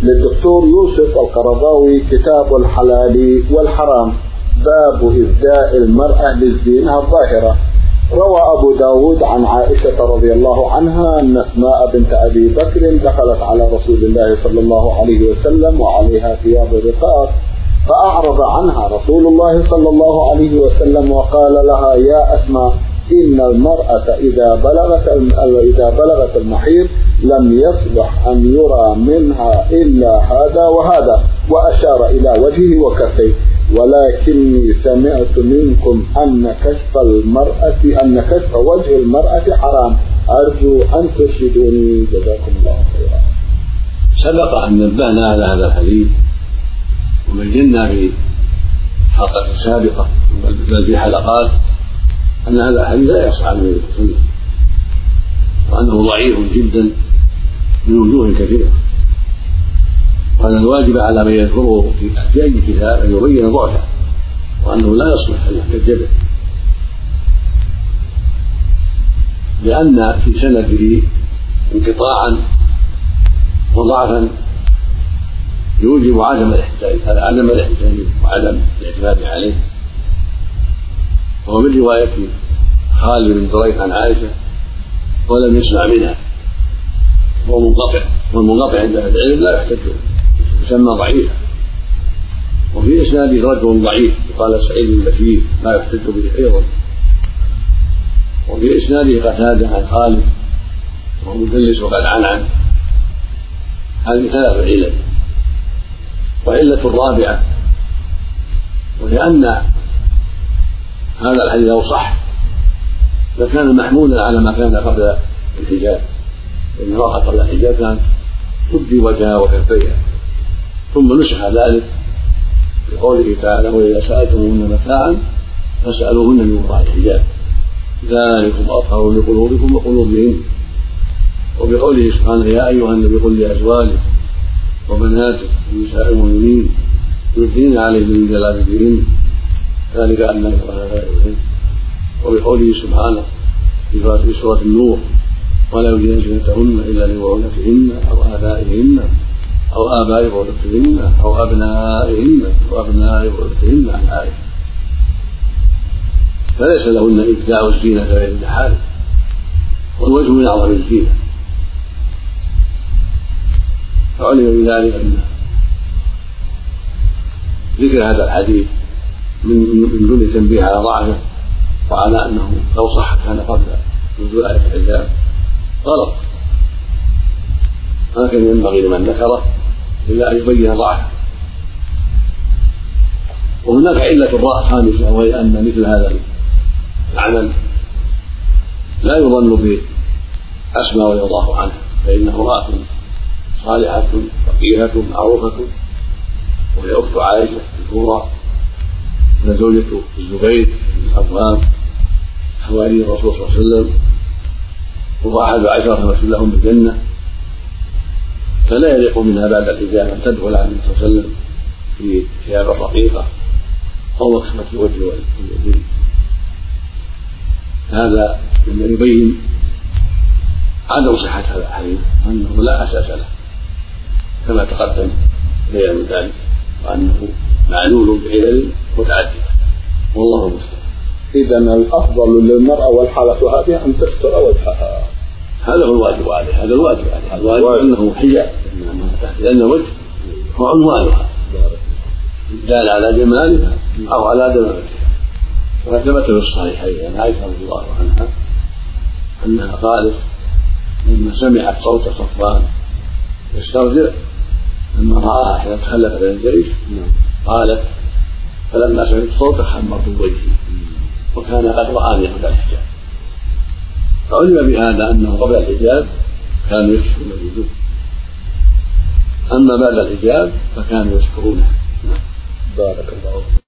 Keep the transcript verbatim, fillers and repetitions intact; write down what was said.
للدكتور يوسف القرضاوي كتاب الحلال والحرام، باب إبداء المرأة للزينة الظاهرة. روى أبو داود عن عائشة رضي الله عنها أن أسماء بنت أبي بكر دخلت على رسول الله صلى الله عليه وسلم وعليها ثياب رقاق، فأعرض عنها رسول الله صلى الله عليه وسلم وقال لها: يا أسماء، إن المرأة إذا بلغت إذا بلغت المحيض لم يصلح أن يرى منها إلا هذا وهذا، وأشار إلى وجهه وكفيه، ولكني سمعت منكم أن كشف المرأة أن كشف وجه المرأة حرام، أرجو أن ترشدوني، جزاكم الله خيرا. سبق أن نبهنا على هذا الحديث وبينا في حلقة سابقة بل في حلقات أن هذا الحديث لا يصح عنه السنة، وأنه ضعيف جدا من وجوه كثيرة، وأن الواجب على من يذكره في أي كتاب أن يبين ضعفه، وأنه لا يصلح أن يحتج به، لأن في سنده انقطاعا وضعفا يوجب عدم الاحتجاج عدم الاحتجاج وعدم الاعتماد عليه. وهو من رواية خالد بن دريد عن عائشة ولم يسمع منها، وهو منقطع، والمنقطع عند أهل العلم لا يحتج به، يسمى ضعيفا. وفي إسناده رجل ضعيف قال سعيد بن بشير لا يحتج به أيضا. وفي إسناده قتادة عن خالد وهو مدلس وقد عنعن. هذه ثلاث علل. وعلة الرابعة، ولأن هذا الحديث لو صح لكان محمولا على ما كان قبل الحجاب، لأن المرأة قبل الحجاب كانت تبدي وجهها وكفيها، ثم نسخ ذلك بقوله تعالى: وإذا سألتموهن متاعا فاسألوهن من وراء الحجاب ذلكم أطهر لقلوبكم وقلوبهن. وبقوله سبحانه: يا أيها النبي قل لأزواجك وبناتك ونساء المؤمنين يدنين عليهم من جلابيبهن ذلك أن يكرهن لا يؤذن. وبقوله سبحانه في سورة النور: ولا يبدين زينتهن إلا لبعولتهن أو آبائهن أو آباء بعولتهن أو أبنائهن أو أبناء بعولتهن عن عائشة، فليس لهن إبداء الزينة غير المحارم، والوجه من أعظم الزينة. فعلم بذلك أن ذكر هذا الحديث من دون تنبيه على ضعفه وعلى أنه لو صح كان قبل نزول آية الحجاب غلط، ما كان ينبغي لمن ذكره إلا أن يبين ضعفه. وهناك علة خامسة، وهي أن مثل هذا العمل لا يظن بأسماء رضي الله عنها، فإنه امرأة صالحة فقيهة معروفة، وهي أخت عائشة الكبرى وزوجة الزبير بن العوام حواري الرسول صلى الله عليه وسلم، وهو أحد عشرة مسؤول لهم بالجنة، فلا يليق منها بعد الحجاب أن تدخل على النبي صلى الله عليه وسلم في ثياب رقيقة أو مكشوفة الوجه واليدين. هذا مما يبين عدم صحة هذا الحديث، أنه لا أساس له كما تقدم بيان ذلك، وأنه معلول بعلل متعددة، والله المستعان. إذن الأفضل للمرأة والحالة هذه أن تستر وجهها، هذا هو الواجب عليه، هذا الواجب عليه، الواجب أنه حجاب، لأن الوجه هو عنوانها دال على جمالها أو على دمامتها. وثبت في الصحيحين عن عائشة رضي الله عنها أنها قالت لما سمعت صوت صفوان يسترجع لما رآها حين تخلف عن الجيش، قالت: فلما سمعت صوته خمرت وجهي وكان قد رآني قبل الحجاب. فعلم بهذا أنه قبل الحجاب كانوا يكشفون الوجوه، أما بعد الحجاب فكانوا يسترونها. بارك الله.